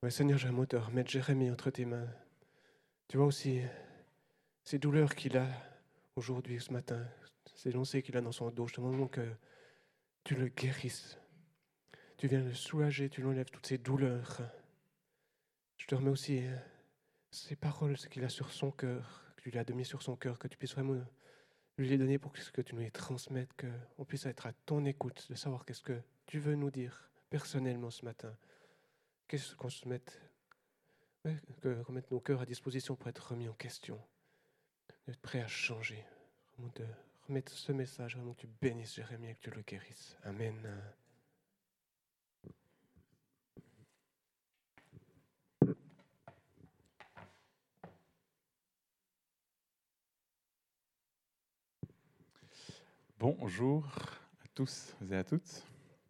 Ouais, Seigneur, j'aimerais te remettre Jérémie entre tes mains. Tu vois aussi ces douleurs qu'il a aujourd'hui, ce matin, ces lancers qu'il a dans son dos. Je te demande que tu le guérisses. Tu viens le soulager, tu lui enlèves toutes ces douleurs. Je te remets aussi ces paroles qu'il a sur son cœur, que tu lui as données sur son cœur, que tu puisses vraiment lui les donner pour que tu nous les transmettes, qu'on puisse être à ton écoute, de savoir qu'est-ce que tu veux nous dire personnellement ce matin. Qu'est-ce qu'on se mette, qu'on mette nos cœurs à disposition pour être remis en question, d'être prêt à changer, vraiment de remettre ce message, vraiment que tu bénisses Jérémie et que tu le guérisses. Amen. Bonjour à tous et à toutes.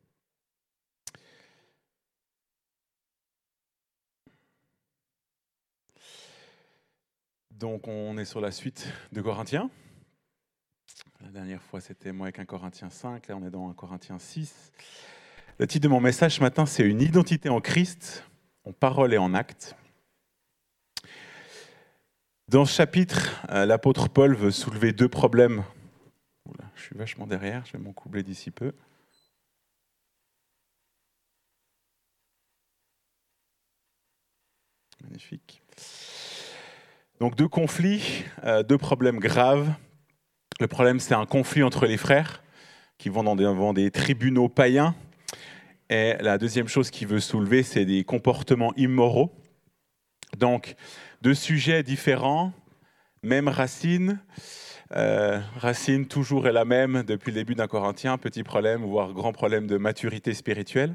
Donc on est sur la suite de Corinthiens. La dernière fois c'était moi avec un Corinthiens 5, là on est dans un Corinthiens 6. Le titre de mon message ce matin c'est une identité en Christ, en parole et en acte. Dans ce chapitre, l'apôtre Paul veut soulever deux problèmes. Oula, je suis vachement derrière, je vais m'en coubler d'ici peu. Magnifique. Donc deux conflits, deux problèmes graves. Le problème, c'est un conflit entre les frères qui vont devant des tribunaux païens. Et la deuxième chose qu'il veut soulever, c'est des comportements immoraux. Donc, deux sujets différents, même racine. Racine toujours est la même depuis le début d'un Corinthien, petit problème, voire grand problème de maturité spirituelle.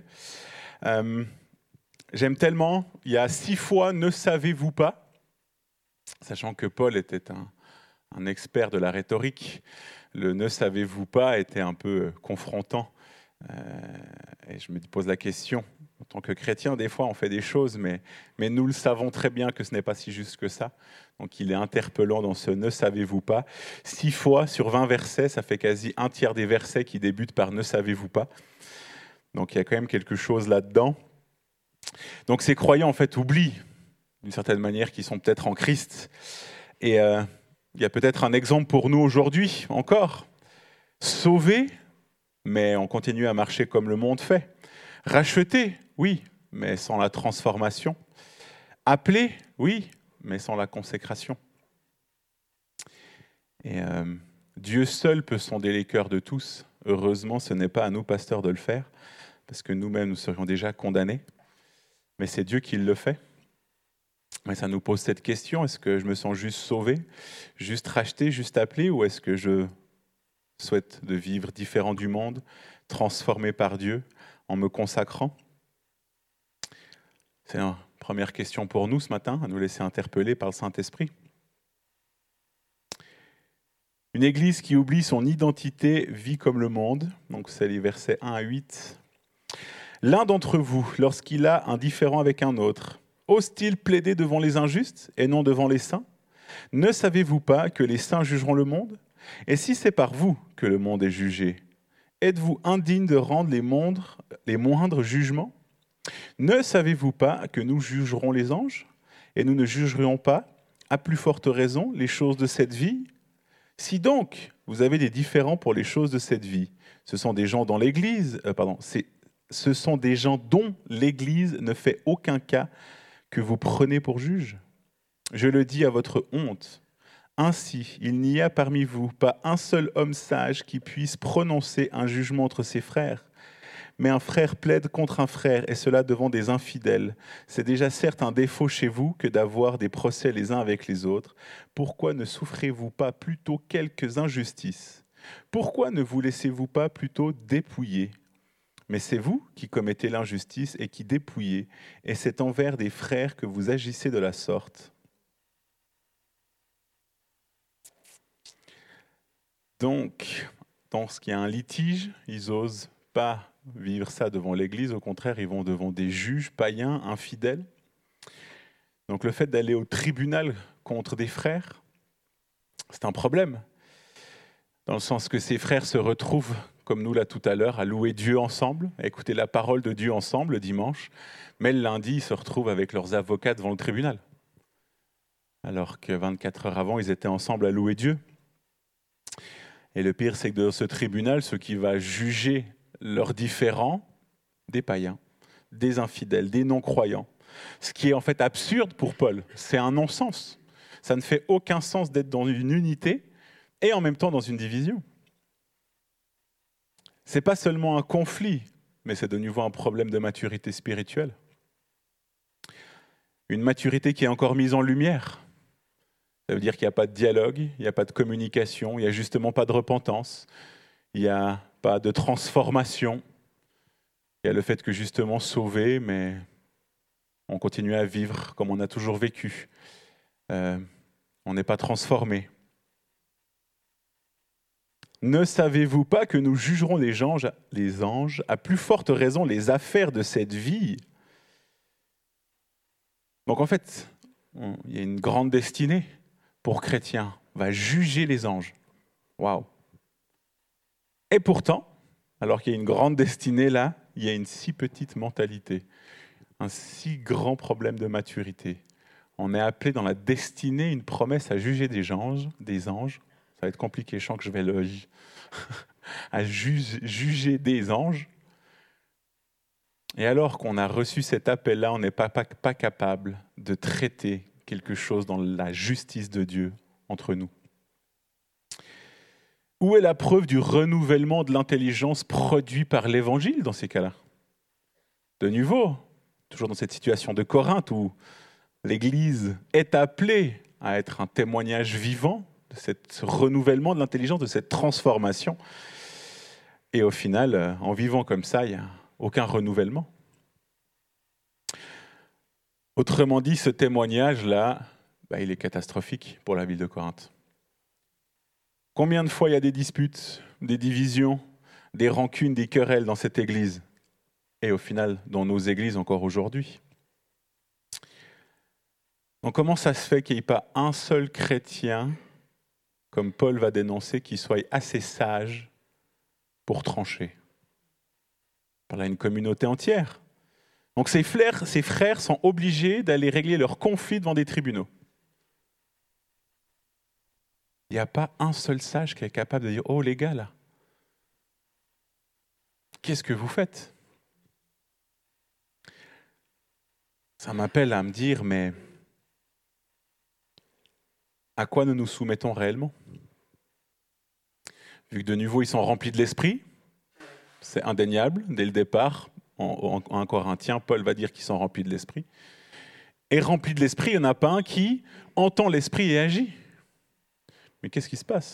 J'aime tellement, il y a 6 fois « ne savez-vous pas », sachant que Paul était un expert de la rhétorique. Le « ne savez-vous pas » était un peu confrontant. Et je me pose la question, en tant que chrétien, des fois on fait des choses, mais nous le savons très bien que ce n'est pas si juste que ça. Donc il est interpellant dans ce « ne savez-vous pas ». 6 fois sur 20 versets, ça fait quasi un tiers des versets qui débutent par « ne savez-vous pas ». Donc il y a quand même quelque chose là-dedans. Donc ces croyants en fait oublient, d'une certaine manière, qu'ils sont peut-être en Christ. Et il y a peut-être un exemple pour nous aujourd'hui encore. Sauvés, mais on continue à marcher comme le monde fait. Rachetés, oui, mais sans la transformation. Appelés, oui, mais sans la consécration. Et Dieu seul peut sonder les cœurs de tous. Heureusement, ce n'est pas à nous, pasteurs, de le faire, parce que nous-mêmes, nous serions déjà condamnés. Mais c'est Dieu qui le fait. Mais ça nous pose cette question, est-ce que je me sens juste sauvé, juste racheté, juste appelé, ou est-ce que je souhaite de vivre différent du monde, transformé par Dieu, en me consacrant? C'est une première question pour nous ce matin, à nous laisser interpeller par le Saint-Esprit. Une église qui oublie son identité vit comme le monde, donc c'est les versets 1 à 8. L'un d'entre vous, lorsqu'il a un différend avec un autre, ose-t-il plaider devant les injustes et non devant les saints? Ne savez-vous pas que les saints jugeront le monde? Et si c'est par vous que le monde est jugé, êtes-vous indigne de rendre les moindres jugements? Ne savez-vous pas que nous jugerons les anges? Et nous ne jugerions pas, à plus forte raison, les choses de cette vie? Si donc vous avez des différends pour les choses de cette vie, ce sont des gens dans l'Église, ce sont des gens dont l'Église ne fait aucun cas que vous prenez pour juge. Je le dis à votre honte. Ainsi, il n'y a parmi vous pas un seul homme sage qui puisse prononcer un jugement entre ses frères. Mais un frère plaide contre un frère, et cela devant des infidèles. C'est déjà certes un défaut chez vous que d'avoir des procès les uns avec les autres. Pourquoi ne souffrez-vous pas plutôt quelques injustices? Pourquoi ne vous laissez-vous pas plutôt dépouiller? Mais c'est vous qui commettez l'injustice et qui dépouillez, et c'est envers des frères que vous agissez de la sorte. Donc, lorsqu'il y a un litige, ils n'osent pas vivre ça devant l'Église, au contraire, ils vont devant des juges païens, infidèles. Donc le fait d'aller au tribunal contre des frères, c'est un problème, dans le sens que ces frères se retrouvent comme nous là tout à l'heure, à louer Dieu ensemble, à écouter la parole de Dieu ensemble le dimanche, mais le lundi, ils se retrouvent avec leurs avocats devant le tribunal. Alors que 24 heures avant, ils étaient ensemble à louer Dieu. Et le pire, c'est que dans ce tribunal, ce qui va juger leurs différends, des païens, des infidèles, des non-croyants, ce qui est en fait absurde pour Paul, c'est un non-sens. Ça ne fait aucun sens d'être dans une unité et en même temps dans une division. Ce n'est pas seulement un conflit, mais c'est de nouveau un problème de maturité spirituelle. Une maturité qui est encore mise en lumière. Ça veut dire qu'il n'y a pas de dialogue, il n'y a pas de communication, il n'y a justement pas de repentance, il n'y a pas de transformation. Il y a le fait que justement sauvé, mais on continue à vivre comme on a toujours vécu. On n'est pas transformé. Ne savez-vous pas que nous jugerons les anges, à plus forte raison les affaires de cette vie ? Donc en fait, il y a une grande destinée pour chrétiens, on va juger les anges. Waouh! Et pourtant, alors qu'il y a une grande destinée là, il y a une si petite mentalité, un si grand problème de maturité. On est appelé dans la destinée une promesse à juger des anges. Ça va être compliqué, je sens que je vais le... à juger des anges. Et alors qu'on a reçu cet appel-là, on n'est pas capable de traiter quelque chose dans la justice de Dieu entre nous. Où est la preuve du renouvellement de l'intelligence produit par l'Évangile dans ces cas-là ? De nouveau, toujours dans cette situation de Corinthe où l'Église est appelée à être un témoignage vivant de ce renouvellement de l'intelligence, de cette transformation. Et au final, en vivant comme ça, il n'y a aucun renouvellement. Autrement dit, ce témoignage-là, il est catastrophique pour la ville de Corinthe. Combien de fois il y a des disputes, des divisions, des rancunes, des querelles dans cette église ? Et au final, dans nos églises encore aujourd'hui. Donc comment ça se fait qu'il n'y ait pas un seul chrétien, comme Paul va dénoncer, qui soit assez sage pour trancher ? Par là, une communauté entière. Donc ces frères sont obligés d'aller régler leurs conflits devant des tribunaux. Il n'y a pas un seul sage qui est capable de dire « Oh les gars, là, qu'est-ce que vous faites ?» Ça m'appelle à me dire « Mais à quoi nous nous soumettons réellement ?» Vu que de nouveau, ils sont remplis de l'esprit, c'est indéniable, dès le départ, en 1 Corinthiens, Paul va dire qu'ils sont remplis de l'esprit. Et remplis de l'esprit, il n'y en a pas un qui entend l'esprit et agit. Mais qu'est-ce qui se passe ?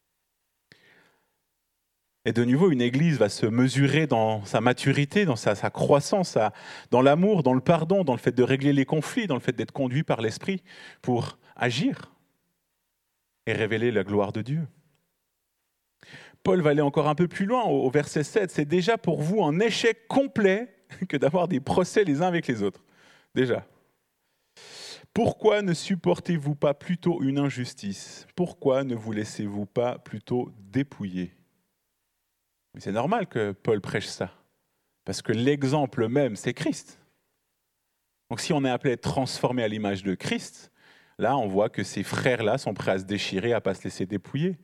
Et de nouveau, une église va se mesurer dans sa maturité, dans sa croissance, dans l'amour, dans le pardon, dans le fait de régler les conflits, dans le fait d'être conduit par l'esprit pour agir et révéler la gloire de Dieu. Paul va aller encore un peu plus loin au verset 7. C'est déjà pour vous un échec complet que d'avoir des procès les uns avec les autres. Déjà. Pourquoi ne supportez-vous pas plutôt une injustice ? Pourquoi ne vous laissez-vous pas plutôt dépouiller ? Mais c'est normal que Paul prêche ça, parce que l'exemple même, c'est Christ. Donc si on est appelé à être transformé à l'image de Christ, là on voit que ces frères-là sont prêts à se déchirer, à ne pas se laisser dépouiller.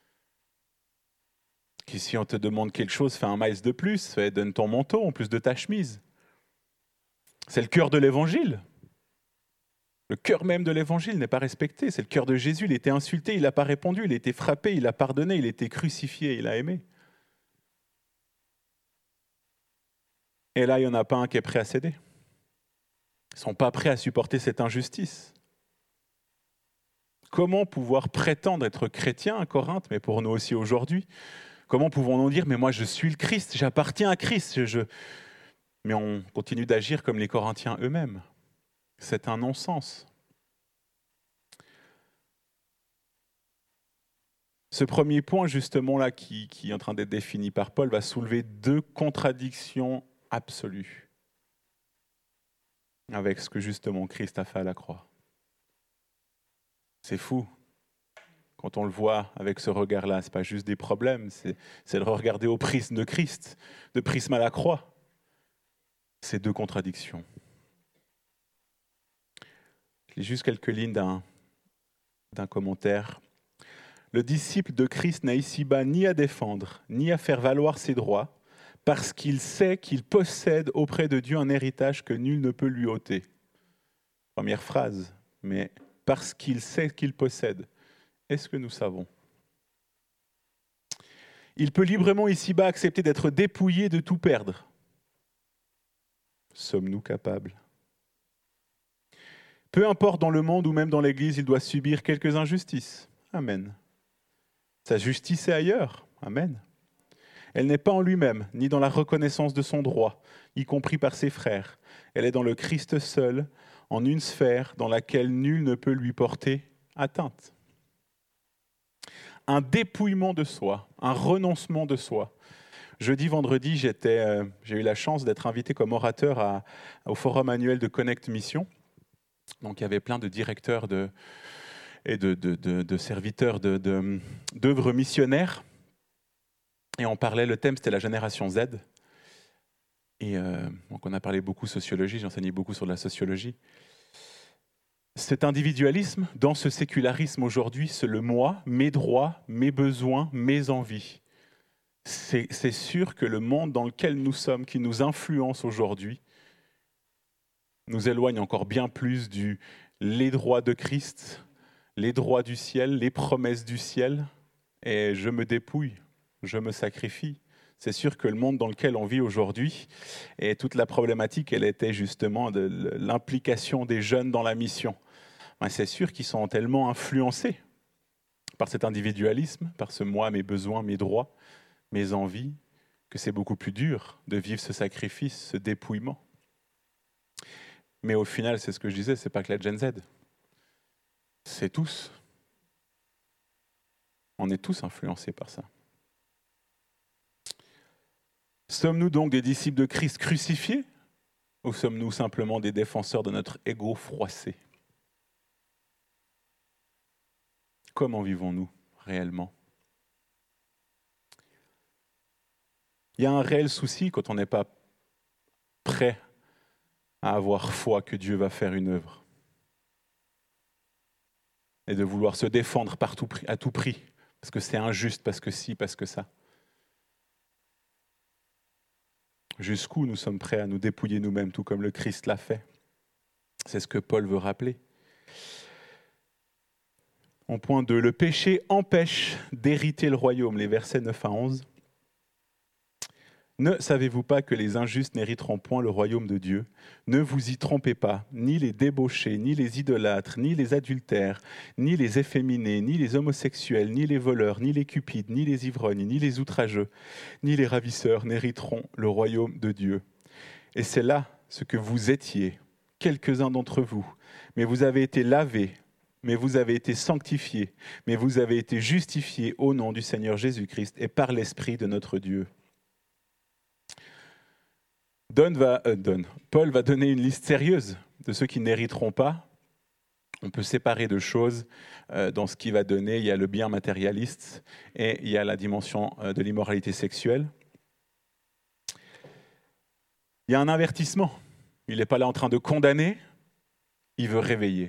Que si on te demande quelque chose, fais un maïs de plus, donne ton manteau en plus de ta chemise. C'est le cœur de l'évangile. Le cœur même de l'évangile n'est pas respecté. C'est le cœur de Jésus. Il était insulté, il n'a pas répondu. Il a été frappé, il a pardonné. Il a été crucifié, il a aimé. Et là, il n'y en a pas un qui est prêt à céder. Ils ne sont pas prêts à supporter cette injustice. Comment pouvoir prétendre être chrétien à Corinthe, mais pour nous aussi aujourd'hui ? Comment pouvons-nous dire, mais moi je suis le Christ, j'appartiens à Christ, mais on continue d'agir comme les Corinthiens eux-mêmes. C'est un non-sens. Ce premier point, justement, là, qui est en train d'être défini par Paul, va soulever 2 contradictions absolues avec ce que, justement, Christ a fait à la croix. C'est fou quand on le voit avec ce regard-là. Ce n'est pas juste des problèmes, c'est le regarder au prisme de Christ, de prisme à la croix. Ces deux contradictions. Je lis juste quelques lignes d'un commentaire. Le disciple de Christ n'a ici-bas ni à défendre, ni à faire valoir ses droits, parce qu'il sait qu'il possède auprès de Dieu un héritage que nul ne peut lui ôter. Première phrase, mais parce qu'il sait qu'il possède. Est-ce que nous savons ? Il peut librement ici-bas accepter d'être dépouillé de tout perdre. Sommes-nous capables ? Peu importe dans le monde ou même dans l'Église, il doit subir quelques injustices. Amen. Sa justice est ailleurs. Amen. Elle n'est pas en lui-même, ni dans la reconnaissance de son droit, y compris par ses frères. Elle est dans le Christ seul, en une sphère dans laquelle nul ne peut lui porter atteinte. Un dépouillement de soi, un renoncement de soi. Jeudi, vendredi, j'ai eu la chance d'être invité comme orateur au forum annuel de Connect Mission. Donc il y avait plein de directeurs et de serviteurs d'œuvres missionnaires. Et on parlait, le thème c'était la génération Z. Et donc on a parlé beaucoup sociologie, j'ai enseigné beaucoup sur la sociologie. Cet individualisme, dans ce sécularisme aujourd'hui, c'est le moi, mes droits, mes besoins, mes envies. C'est sûr que le monde dans lequel nous sommes, qui nous influence aujourd'hui, nous éloigne encore bien plus les droits de Christ, les droits du ciel, les promesses du ciel. Et je me dépouille, je me sacrifie. C'est sûr que le monde dans lequel on vit aujourd'hui, et toute la problématique, elle était justement de l'implication des jeunes dans la mission. C'est sûr qu'ils sont tellement influencés par cet individualisme, par ce moi, mes besoins, mes droits, mes envies, que c'est beaucoup plus dur de vivre ce sacrifice, ce dépouillement. Mais au final, c'est ce que je disais, c'est pas que la Gen Z. C'est tous. On est tous influencés par ça. Sommes-nous donc des disciples de Christ crucifiés ou sommes-nous simplement des défenseurs de notre ego froissé ? Comment vivons-nous réellement ? Il y a un réel souci quand on n'est pas prêt à avoir foi que Dieu va faire une œuvre. Et de vouloir se défendre à tout prix, parce que c'est injuste, parce que ci, parce que ça. Jusqu'où nous sommes prêts à nous dépouiller nous-mêmes, tout comme le Christ l'a fait. C'est ce que Paul veut rappeler. En point 2, le péché empêche d'hériter le royaume, les versets 9 à 11. Ne savez-vous pas que les injustes n'hériteront point le royaume de Dieu ? Ne vous y trompez pas, ni les débauchés, ni les idolâtres, ni les adultères, ni les efféminés, ni les homosexuels, ni les voleurs, ni les cupides, ni les ivrognes, ni les outrageux, ni les ravisseurs n'hériteront le royaume de Dieu. Et c'est là ce que vous étiez, quelques-uns d'entre vous, mais vous avez été lavés, mais vous avez été sanctifiés, mais vous avez été justifiés au nom du Seigneur Jésus-Christ et par l'Esprit de notre Dieu. Paul va donner une liste sérieuse de ceux qui n'hériteront pas. On peut séparer deux choses dans ce qu'il va donner. Il y a le bien matérialiste et il y a la dimension de l'immoralité sexuelle. Il y a un avertissement. Il n'est pas là en train de condamner, il veut réveiller.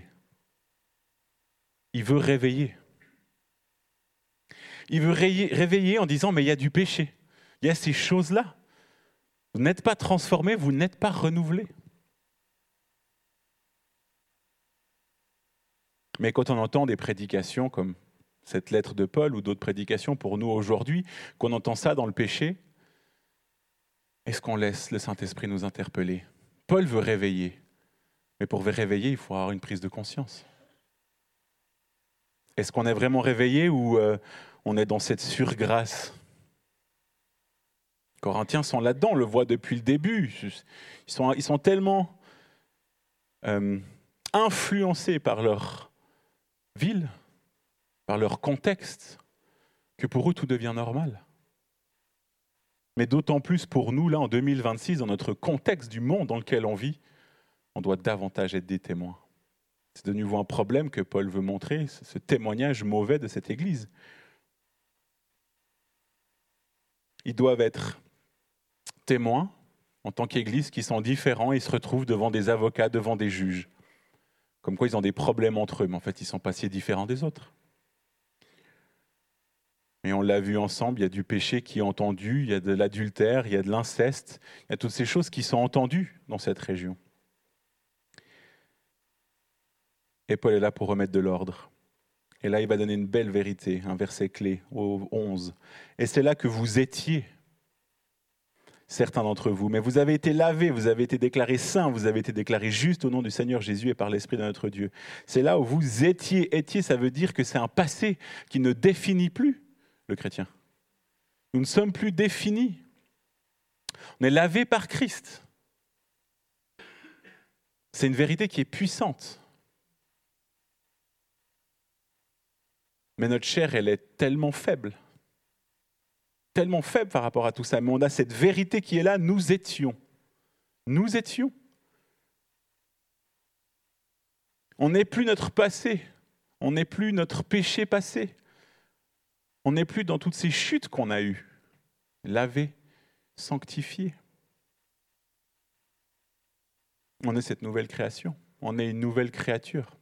Il veut réveiller. Il veut réveiller en disant, mais il y a du péché. Il y a ces choses-là. Vous n'êtes pas transformés, vous n'êtes pas renouvelés. Mais quand on entend des prédications comme cette lettre de Paul ou d'autres prédications pour nous aujourd'hui, qu'on entend ça dans le péché, est-ce qu'on laisse le Saint-Esprit nous interpeller ? Paul veut réveiller. Mais pour réveiller, il faut avoir une prise de conscience. Est-ce qu'on est vraiment réveillé ou on est dans cette surgrâce ? Les Corinthiens sont là-dedans, on le voit depuis le début. Ils sont tellement influencés par leur ville, par leur contexte, que pour eux tout devient normal. Mais d'autant plus pour nous, là, en 2026, dans notre contexte du monde dans lequel on vit, on doit davantage être des témoins. C'est de nouveau un problème que Paul veut montrer, ce témoignage mauvais de cette Église. Ils doivent être témoins en tant qu'Église qui sont différents et ils se retrouvent devant des avocats, devant des juges. Comme quoi ils ont des problèmes entre eux, mais en fait ils ne sont pas si différents des autres. Et on l'a vu ensemble, il y a du péché qui est entendu, il y a de l'adultère, il y a de l'inceste, il y a toutes ces choses qui sont entendues dans cette région. Et Paul est là pour remettre de l'ordre. Et là, il va donner une belle vérité, un verset clé, au 11. Et c'est là que vous étiez, certains d'entre vous, mais vous avez été lavés, vous avez été déclarés saints, vous avez été déclarés justes au nom du Seigneur Jésus et par l'Esprit de notre Dieu. C'est là où vous étiez. Étiez, ça veut dire que c'est un passé qui ne définit plus le chrétien. Nous ne sommes plus définis. On est lavés par Christ. C'est une vérité qui est puissante. Mais notre chair, elle est tellement faible par rapport à tout ça. Mais on a cette vérité qui est là, nous étions. Nous étions. On n'est plus notre passé, on n'est plus notre péché passé. On n'est plus dans toutes ces chutes qu'on a eues. Lavés, sanctifiés. On est cette nouvelle création, on est une nouvelle créature.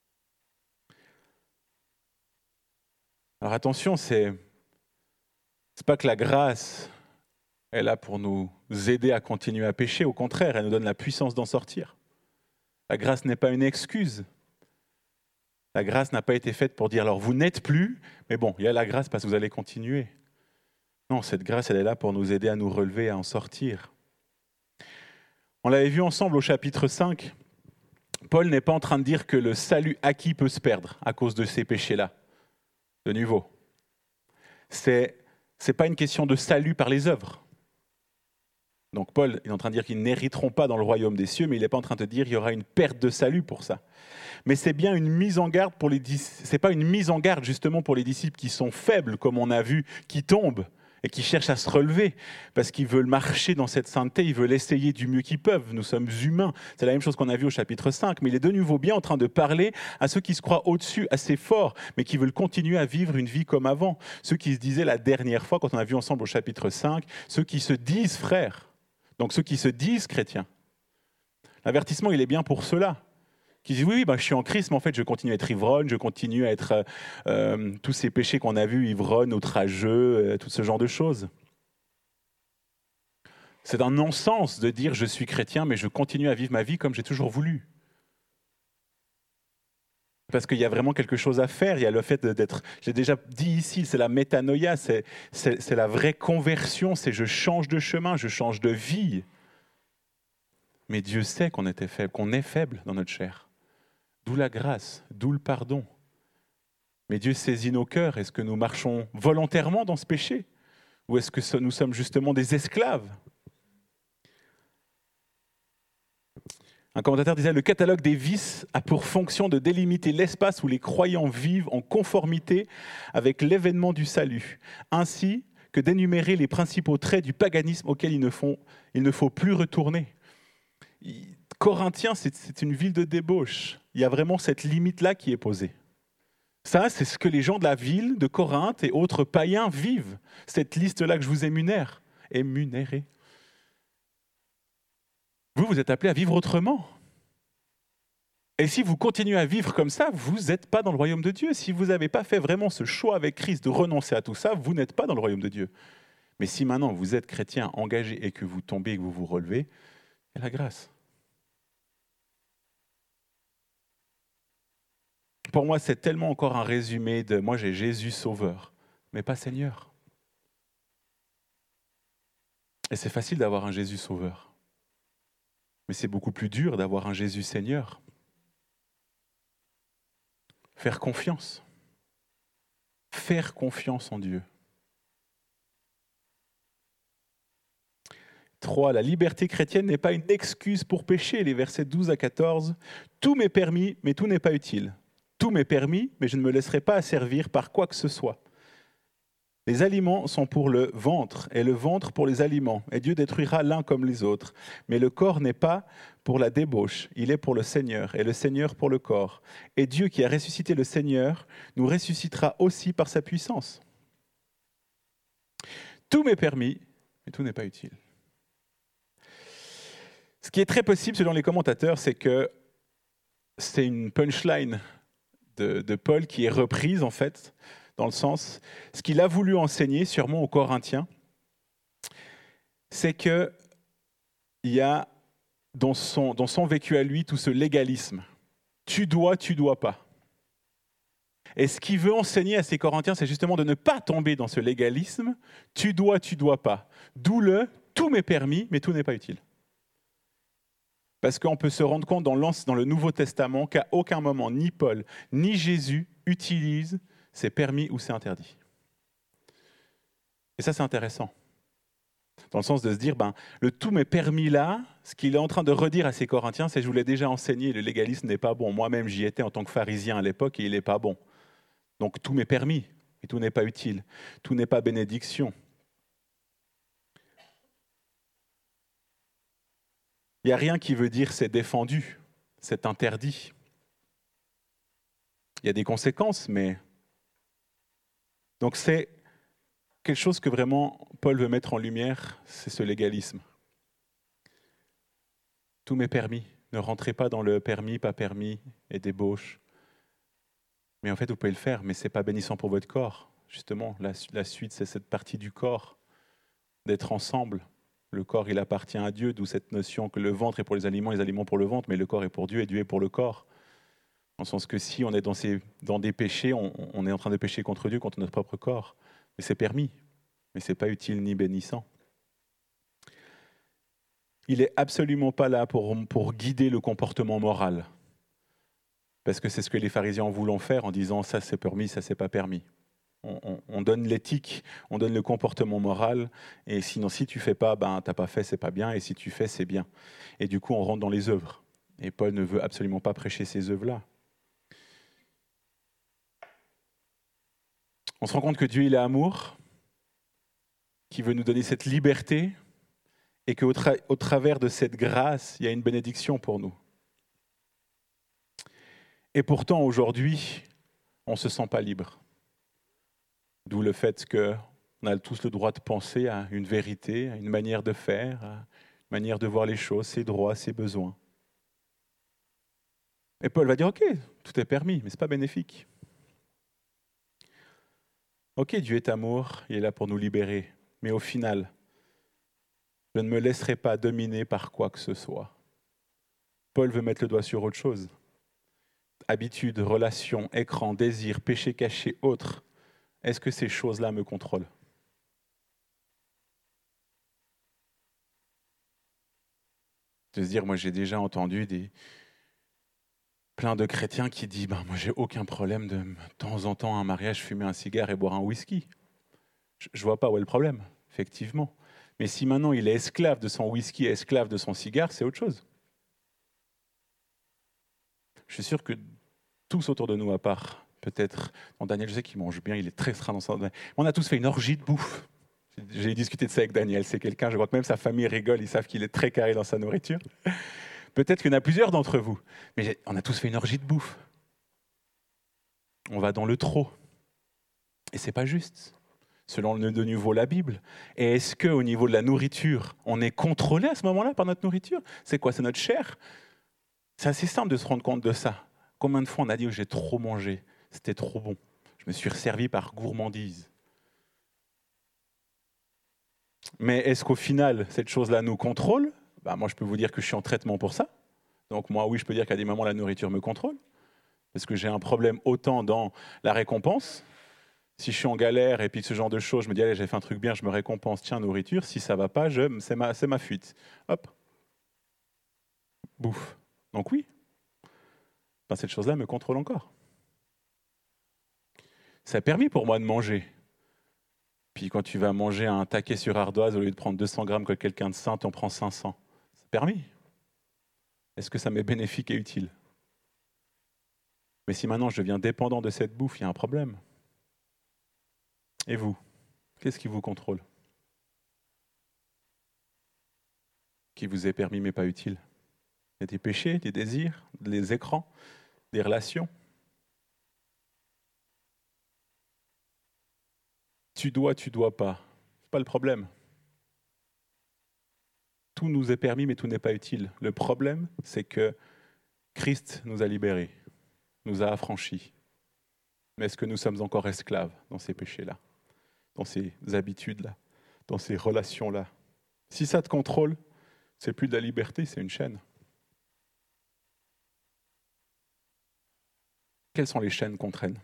Alors attention, c'est pas que la grâce est là pour nous aider à continuer à pécher. Au contraire, elle nous donne la puissance d'en sortir. La grâce n'est pas une excuse. La grâce n'a pas été faite pour dire, alors vous n'êtes plus, mais bon, il y a la grâce parce que vous allez continuer. Non, cette grâce, elle est là pour nous aider à nous relever, à en sortir. On l'avait vu ensemble au chapitre 5. Paul n'est pas en train de dire que le salut acquis peut se perdre à cause de ces péchés-là. De nouveau. C'est pas une question de salut par les œuvres. Donc Paul est en train de dire qu'ils n'hériteront pas dans le royaume des cieux, mais il n'est pas en train de dire qu'il y aura une perte de salut pour ça. Mais c'est bien une mise en garde pour les disciples. C'est pas une mise en garde justement pour les disciples qui sont faibles, comme on a vu, qui tombent et qui cherchent à se relever parce qu'ils veulent marcher dans cette sainteté, ils veulent essayer du mieux qu'ils peuvent. Nous sommes humains. C'est la même chose qu'on a vu au chapitre 5, mais il est de nouveau bien en train de parler à ceux qui se croient au-dessus, assez forts, mais qui veulent continuer à vivre une vie comme avant. Ceux qui se disaient la dernière fois, quand on a vu ensemble au chapitre 5, ceux qui se disent frères, donc ceux qui se disent chrétiens. L'avertissement, il est bien pour ceux-là, qui disent oui, je suis en Christ, mais en fait, je continue à être ivrogne, je continue à être tous ces péchés qu'on a vus, ivrogne, outrageux, tout ce genre de choses. C'est un non-sens de dire je suis chrétien, mais je continue à vivre ma vie comme j'ai toujours voulu. Parce qu'il y a vraiment quelque chose à faire. Il y a le fait d'être, j'ai déjà dit ici, c'est la métanoïa, c'est la vraie conversion, c'est je change de chemin, je change de vie. Mais Dieu sait qu'on était faible, qu'on est faible dans notre chair. D'où la grâce, d'où le pardon. Mais Dieu saisit nos cœurs. Est-ce que nous marchons volontairement dans ce péché ? Ou est-ce que nous sommes justement des esclaves ? Un commentateur disait « Le catalogue des vices a pour fonction de délimiter l'espace où les croyants vivent en conformité avec l'événement du salut, ainsi que d'énumérer les principaux traits du paganisme auxquels il ne faut plus retourner. » Corinthiens, c'est une ville de débauche. Il y a vraiment cette limite-là qui est posée. Ça, c'est ce que les gens de la ville de Corinthe et autres païens vivent. Cette liste-là que je vous émunérez. Vous êtes appelés à vivre autrement. Et si vous continuez à vivre comme ça, vous n'êtes pas dans le royaume de Dieu. Si vous n'avez pas fait vraiment ce choix avec Christ de renoncer à tout ça, vous n'êtes pas dans le royaume de Dieu. Mais si maintenant vous êtes chrétien, engagé et que vous tombez et que vous vous relevez, il y a la grâce. Pour moi, c'est tellement encore un résumé de « moi j'ai Jésus sauveur, mais pas Seigneur ». Et c'est facile d'avoir un Jésus sauveur. Mais c'est beaucoup plus dur d'avoir un Jésus Seigneur. Faire confiance. Faire confiance en Dieu. 3. La liberté chrétienne n'est pas une excuse pour pécher. Les versets 12 à 14. Tout m'est permis, mais tout n'est pas utile. Tout m'est permis, mais je ne me laisserai pas asservir par quoi que ce soit. Les aliments sont pour le ventre, et le ventre pour les aliments, et Dieu détruira l'un comme les autres. Mais le corps n'est pas pour la débauche, il est pour le Seigneur, et le Seigneur pour le corps. Et Dieu qui a ressuscité le Seigneur, nous ressuscitera aussi par sa puissance. Tout m'est permis, mais tout n'est pas utile. Ce qui est très possible, selon les commentateurs, c'est que c'est une punchline de Paul qui est reprise, en fait, dans le sens, ce qu'il a voulu enseigner, sûrement aux Corinthiens, c'est qu'il y a dans son vécu à lui tout ce légalisme. Tu dois pas. Et ce qu'il veut enseigner à ces Corinthiens, c'est justement de ne pas tomber dans ce légalisme. Tu dois pas. D'où tout m'est permis, mais tout n'est pas utile. Parce qu'on peut se rendre compte dans le Nouveau Testament qu'à aucun moment, ni Paul, ni Jésus utilisent c'est permis ou c'est interdit. Et ça, c'est intéressant. Dans le sens de se dire, le tout m'est permis là, ce qu'il est en train de redire à ses Corinthiens, c'est je vous l'ai déjà enseigné, le légalisme n'est pas bon. Moi-même, j'y étais en tant que pharisien à l'époque et il n'est pas bon. Donc tout m'est permis, mais tout n'est pas utile. Tout n'est pas bénédiction. Il n'y a rien qui veut dire c'est défendu, c'est interdit. Il y a des conséquences, mais... Donc c'est quelque chose que vraiment Paul veut mettre en lumière, c'est ce légalisme. Tout m'est permis. Ne rentrez pas dans le permis, pas permis et débauche. Mais en fait, vous pouvez le faire, mais ce n'est pas bénissant pour votre corps. Justement, la suite, c'est cette partie du corps, d'être ensemble. Le corps, il appartient à Dieu, d'où cette notion que le ventre est pour les aliments pour le ventre, mais le corps est pour Dieu et Dieu est pour le corps. Dans le sens que si on est dans des péchés, on est en train de pécher contre Dieu, contre notre propre corps. Mais c'est permis, mais ce n'est pas utile ni bénissant. Il n'est absolument pas là pour guider le comportement moral. Parce que c'est ce que les pharisiens voulaient faire en disant « ça c'est permis, ça c'est pas permis ». On donne l'éthique, on donne le comportement moral, et sinon si tu fais pas, t'as pas fait, c'est pas bien, et si tu fais, c'est bien. Et du coup, on rentre dans les œuvres. Et Paul ne veut absolument pas prêcher ces œuvres-là. On se rend compte que Dieu, il est amour, qui veut nous donner cette liberté, et qu'au travers de cette grâce, il y a une bénédiction pour nous. Et pourtant, aujourd'hui, on ne se sent pas libre. D'où le fait qu'on a tous le droit de penser à une vérité, à une manière de faire, à une manière de voir les choses, ses droits, ses besoins. Et Paul va dire, ok, tout est permis, mais ce n'est pas bénéfique. Ok, Dieu est amour, il est là pour nous libérer, mais au final, je ne me laisserai pas dominer par quoi que ce soit. Paul veut mettre le doigt sur autre chose. Habitudes, relations, écran, désirs, péchés cachés, autres. Est-ce que ces choses-là me contrôlent ? De se dire, moi j'ai déjà entendu plein de chrétiens qui disent, moi j'ai aucun problème de temps en temps à un mariage fumer un cigare et boire un whisky. Je ne vois pas où est le problème, effectivement. Mais si maintenant il est esclave de son whisky, esclave de son cigare, c'est autre chose. Je suis sûr que tous autour de nous, à part peut-être, Daniel, je sais qu'il mange bien, il est très restreint dans son... On a tous fait une orgie de bouffe. J'ai discuté de ça avec Daniel, c'est quelqu'un, je vois que même sa famille rigole, ils savent qu'il est très carré dans sa nourriture. Peut-être qu'il y en a plusieurs d'entre vous, mais on a tous fait une orgie de bouffe. On va dans le trop. Et c'est pas juste, selon de nouveau la Bible. Et est-ce qu'au niveau de la nourriture, on est contrôlé à ce moment-là par notre nourriture ? C'est quoi ? C'est notre chair ? C'est assez simple de se rendre compte de ça. Combien de fois on a dit « j'ai trop mangé ». C'était trop bon. Je me suis resservi par gourmandise. Mais est-ce qu'au final, cette chose-là nous contrôle ? Moi, je peux vous dire que je suis en traitement pour ça. Donc moi, oui, je peux dire qu'à des moments, la nourriture me contrôle. Parce que j'ai un problème autant dans la récompense. Si je suis en galère et puis ce genre de choses, je me dis « allez, j'ai fait un truc bien, je me récompense, tiens, nourriture ». Si ça ne va pas, c'est ma fuite. Hop. Bouffe. Donc oui, cette chose-là me contrôle encore. Ça a permis pour moi de manger. Puis quand tu vas manger un taquet sur ardoise, au lieu de prendre 200 grammes comme quelqu'un de sain, tu en prends 500. C'est permis. Est-ce que ça m'est bénéfique et utile ? Mais si maintenant je deviens dépendant de cette bouffe, il y a un problème. Et vous ? Qu'est-ce qui vous contrôle? Qui vous est permis mais pas utile? Il y a des péchés, des désirs, des écrans, des relations. Tu dois pas. Ce n'est pas le problème. Tout nous est permis mais tout n'est pas utile. Le problème, c'est que Christ nous a libérés, nous a affranchis. Mais est-ce que nous sommes encore esclaves dans ces péchés-là, dans ces habitudes-là, dans ces relations-là? Si ça te contrôle, c'est plus de la liberté, c'est une chaîne. Quelles sont les chaînes qu'on traîne?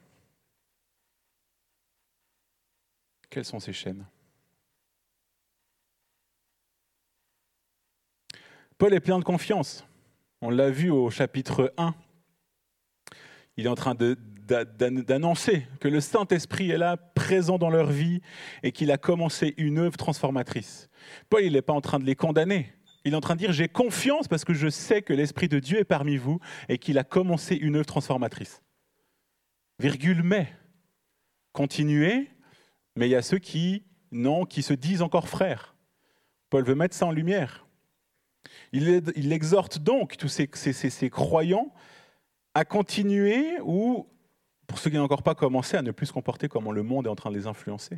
Quelles sont ces chaînes? Paul est plein de confiance. On l'a vu au chapitre 1. Il est en train d'annoncer que le Saint-Esprit est là, présent dans leur vie, et qu'il a commencé une œuvre transformatrice. Paul, il n'est pas en train de les condamner. Il est en train de dire, j'ai confiance parce que je sais que l'Esprit de Dieu est parmi vous et qu'il a commencé une œuvre transformatrice. Virgule, mais. Continuez, mais il y a ceux qui se disent encore frères. Paul veut mettre ça en lumière. Il exhorte donc tous ces croyants à continuer ou, pour ceux qui n'ont encore pas commencé, à ne plus se comporter comment le monde est en train de les influencer,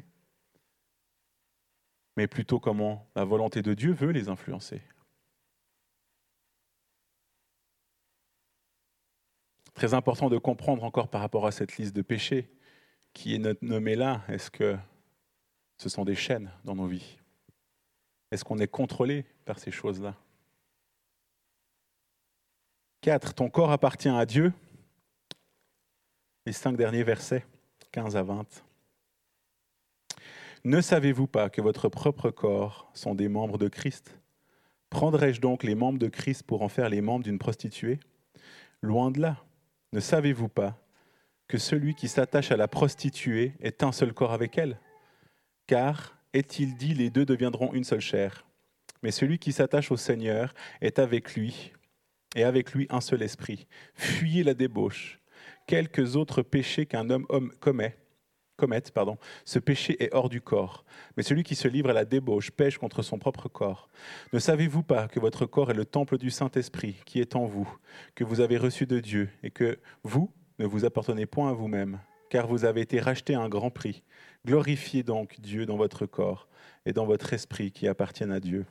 mais plutôt comment la volonté de Dieu veut les influencer. Très important de comprendre encore par rapport à cette liste de péchés qui est nommée là. Est-ce que ce sont des chaînes dans nos vies? Est-ce qu'on est contrôlé par ces choses-là? 4. Ton corps appartient à Dieu. Les 5 derniers versets, 15 à 20. Ne savez-vous pas que votre propre corps sont des membres de Christ? Prendrais-je donc les membres de Christ pour en faire les membres d'une prostituée? Loin de là. Ne savez-vous pas que celui qui s'attache à la prostituée est un seul corps avec elle? Car, est-il dit, les deux deviendront une seule chair. Mais celui qui s'attache au Seigneur est avec lui, et avec lui un seul esprit. Fuyez la débauche. Quelques autres péchés qu'un homme commette, ce péché est hors du corps. Mais celui qui se livre à la débauche pêche contre son propre corps. Ne savez-vous pas que votre corps est le temple du Saint-Esprit qui est en vous, que vous avez reçu de Dieu, et que vous ne vous appartenez point à vous-même, car vous avez été rachetés à un grand prix. Glorifiez donc Dieu dans votre corps et dans votre esprit qui appartiennent à Dieu.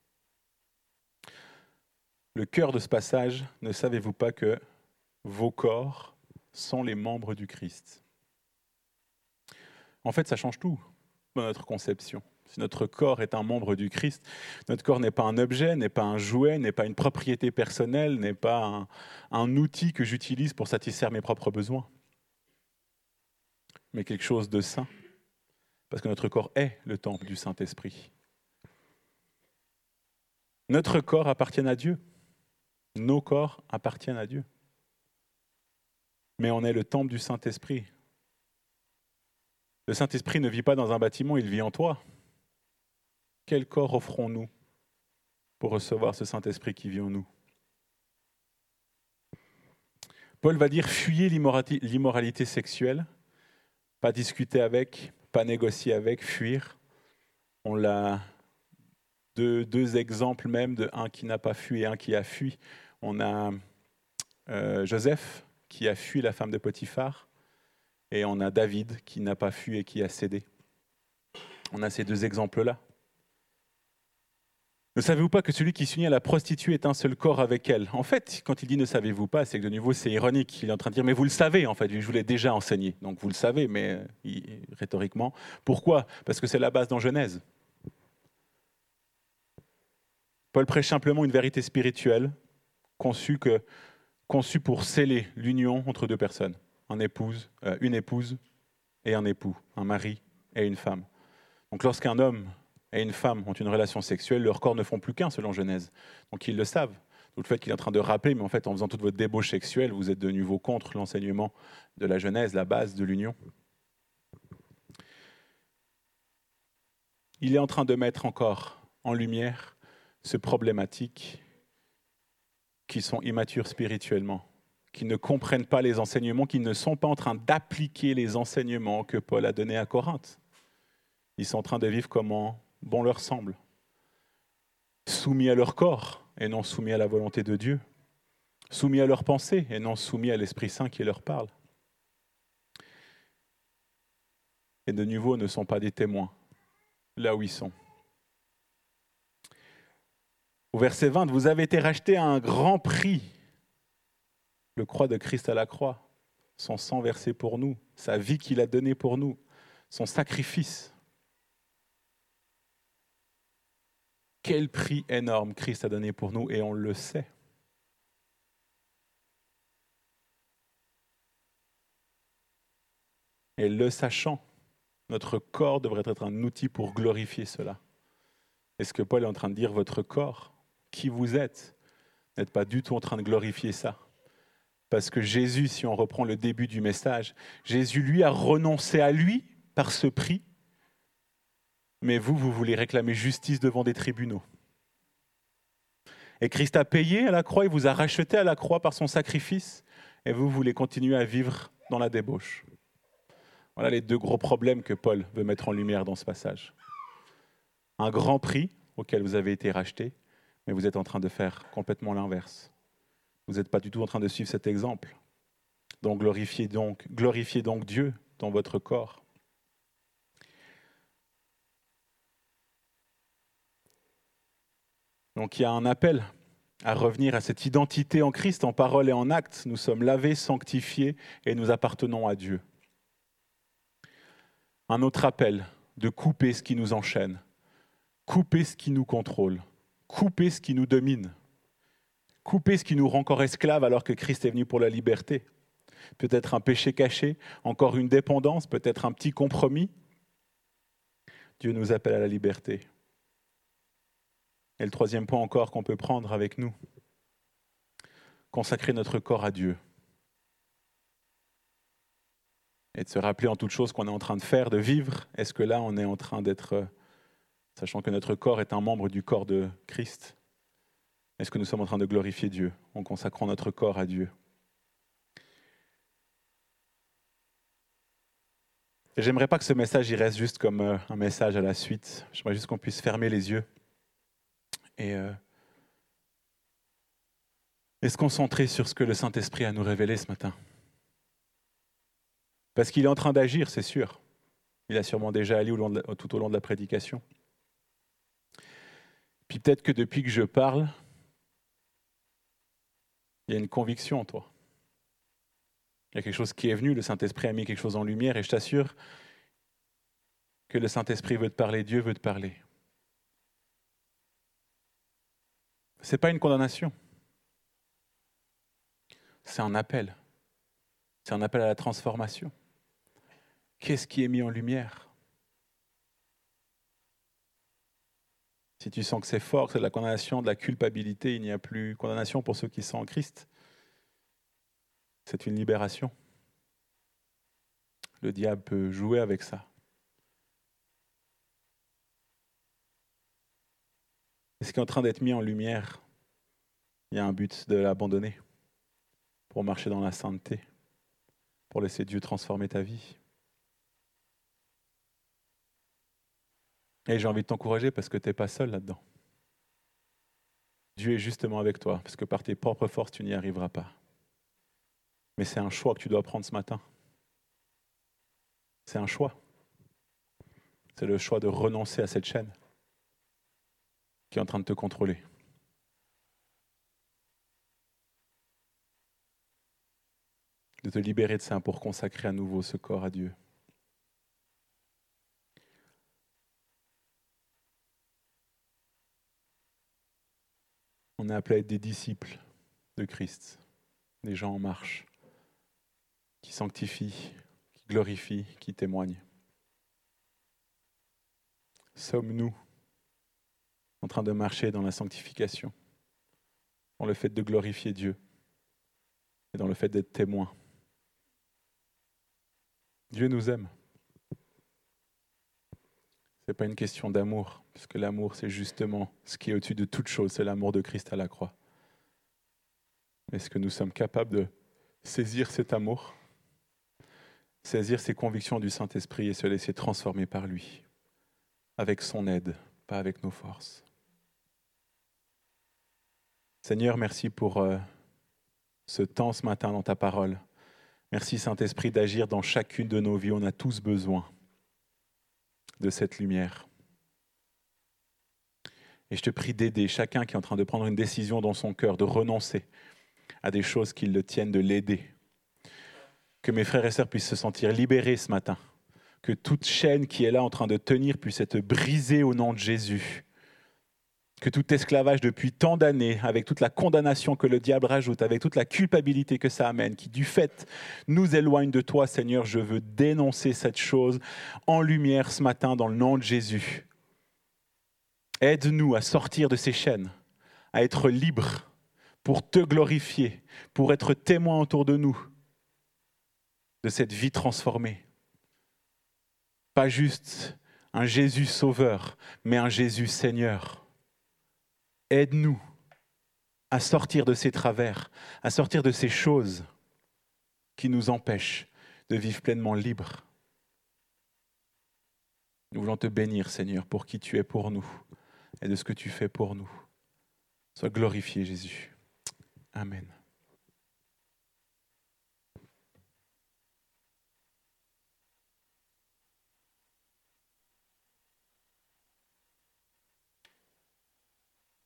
Le cœur de ce passage, ne savez-vous pas que vos corps sont les membres du Christ? En fait, ça change tout dans notre conception. Si notre corps est un membre du Christ, notre corps n'est pas un objet, n'est pas un jouet, n'est pas une propriété personnelle, n'est pas un outil que j'utilise pour satisfaire mes propres besoins, mais quelque chose de saint, parce que notre corps est le temple du Saint-Esprit. Notre corps appartient à Dieu. Nos corps appartiennent à Dieu. Mais on est le temple du Saint-Esprit. Le Saint-Esprit ne vit pas dans un bâtiment, il vit en toi. Quel corps offrons-nous pour recevoir ce Saint-Esprit qui vit en nous? Paul va dire, fuyez l'immoralité sexuelle, pas discuter avec, pas négocier avec, fuir. On l'a deux exemples même, de un qui n'a pas fui et un qui a fui. On a Joseph qui a fui la femme de Potiphar, et on a David qui n'a pas fui et qui a cédé. On a ces deux exemples-là. Ne savez-vous pas que celui qui s'unit à la prostituée est un seul corps avec elle? En fait, quand il dit « ne savez-vous pas », c'est que de nouveau c'est ironique. Il est en train de dire « mais vous le savez en fait, je vous l'ai déjà enseigné ». Donc vous le savez, mais rhétoriquement. Pourquoi? Parce que c'est la base dans Genèse. Paul prêche simplement une vérité spirituelle conçue pour sceller l'union entre deux personnes. Une épouse et un époux, un mari et une femme. Donc lorsqu'un homme et une femme ont une relation sexuelle, leurs corps ne font plus qu'un selon Genèse. Donc ils le savent. Donc le fait qu'il est en train de rappeler, mais en fait en faisant toute votre débauche sexuelle, vous êtes de nouveau contre l'enseignement de la Genèse, la base de l'union. Il est en train de mettre encore en lumière ce problématique qui sont immatures spirituellement, qui ne comprennent pas les enseignements, qui ne sont pas en train d'appliquer les enseignements que Paul a donnés à Corinthe. Ils sont en train de vivre comme bon leur semble, soumis à leur corps et non soumis à la volonté de Dieu, soumis à leurs pensées et non soumis à l'Esprit Saint qui leur parle. Et de nouveau ne sont pas des témoins là où ils sont. Au verset 20, vous avez été rachetés à un grand prix. Le croix de Christ à la croix, son sang versé pour nous, sa vie qu'il a donnée pour nous, son sacrifice. Quel prix énorme Christ a donné pour nous et on le sait. Et le sachant, notre corps devrait être un outil pour glorifier cela. Et ce que Paul est en train de dire, votre corps, qui vous êtes, n'êtes pas du tout en train de glorifier ça. Parce que Jésus, si on reprend le début du message, Jésus, lui, a renoncé à lui par ce prix. Mais vous voulez réclamer justice devant des tribunaux. Et Christ a payé à la croix, il vous a racheté à la croix par son sacrifice. Et vous voulez continuer à vivre dans la débauche. Voilà les deux gros problèmes que Paul veut mettre en lumière dans ce passage. Un grand prix auquel vous avez été racheté, mais vous êtes en train de faire complètement l'inverse. Vous n'êtes pas du tout en train de suivre cet exemple. Donc glorifiez donc Dieu dans votre corps. Donc il y a un appel à revenir à cette identité en Christ, en parole et en acte. Nous sommes lavés, sanctifiés et nous appartenons à Dieu. Un autre appel de couper ce qui nous enchaîne, couper ce qui nous contrôle, couper ce qui nous domine, couper ce qui nous rend encore esclaves alors que Christ est venu pour la liberté. Peut-être un péché caché, encore une dépendance, peut-être un petit compromis. Dieu nous appelle à la liberté. Et le troisième point encore qu'on peut prendre avec nous, consacrer notre corps à Dieu. Et de se rappeler en toute chose qu'on est en train de faire, de vivre. Est-ce que là, on est en train d'être, sachant que notre corps est un membre du corps de Christ, est-ce que nous sommes en train de glorifier Dieu en consacrant notre corps à Dieu? Et j'aimerais pas que ce message il reste juste comme un message à la suite. J'aimerais juste qu'on puisse fermer les yeux et se concentrer sur ce que le Saint-Esprit a nous révélé ce matin. Parce qu'il est en train d'agir, c'est sûr. Il a sûrement déjà agi tout au long de la prédication. Puis peut-être que depuis que je parle, il y a une conviction en toi. Il y a quelque chose qui est venu, le Saint-Esprit a mis quelque chose en lumière et je t'assure que le Saint-Esprit veut te parler, Dieu veut te parler. Ce n'est pas une condamnation. C'est un appel. C'est un appel à la transformation. Qu'est-ce qui est mis en lumière? Si tu sens que c'est fort, que c'est de la condamnation, de la culpabilité, il n'y a plus condamnation pour ceux qui sont en Christ. C'est une libération. Le diable peut jouer avec ça. Et ce qui est en train d'être mis en lumière, il y a un but de l'abandonner pour marcher dans la sainteté, pour laisser Dieu transformer ta vie. Et j'ai envie de t'encourager parce que tu n'es pas seul là-dedans. Dieu est justement avec toi, parce que par tes propres forces, tu n'y arriveras pas. Mais c'est un choix que tu dois prendre ce matin. C'est un choix. C'est le choix de renoncer à cette chaîne qui est en train de te contrôler. De te libérer de ça pour consacrer à nouveau ce corps à Dieu. On est appelé à être des disciples de Christ, des gens en marche, qui sanctifient, qui glorifient, qui témoignent. Sommes-nous en train de marcher dans la sanctification, dans le fait de glorifier Dieu et dans le fait d'être témoins? Dieu nous aime. Ce n'est pas une question d'amour, parce que l'amour, c'est justement ce qui est au-dessus de toute chose, c'est l'amour de Christ à la croix. Mais est-ce que nous sommes capables de saisir cet amour, saisir ces convictions du Saint-Esprit et se laisser transformer par lui, avec son aide, pas avec nos forces. Seigneur, merci pour ce temps ce matin dans ta parole. Merci Saint-Esprit d'agir dans chacune de nos vies. On a tous besoin de cette lumière. Et je te prie d'aider chacun qui est en train de prendre une décision dans son cœur, de renoncer à des choses qui le tiennent, de l'aider. Que mes frères et sœurs puissent se sentir libérés ce matin. Que toute chaîne qui est là en train de tenir puisse être brisée au nom de Jésus. Que tout esclavage depuis tant d'années, avec toute la condamnation que le diable rajoute, avec toute la culpabilité que ça amène, qui du fait nous éloigne de toi, Seigneur, je veux dénoncer cette chose en lumière ce matin dans le nom de Jésus. Aide-nous à sortir de ces chaînes, à être libres pour te glorifier, pour être témoins autour de nous de cette vie transformée. Pas juste un Jésus sauveur, mais un Jésus Seigneur. Aide-nous à sortir de ces travers, à sortir de ces choses qui nous empêchent de vivre pleinement libres. Nous voulons te bénir, Seigneur, pour qui tu es pour nous et de ce que tu fais pour nous. Sois glorifié, Jésus. Amen.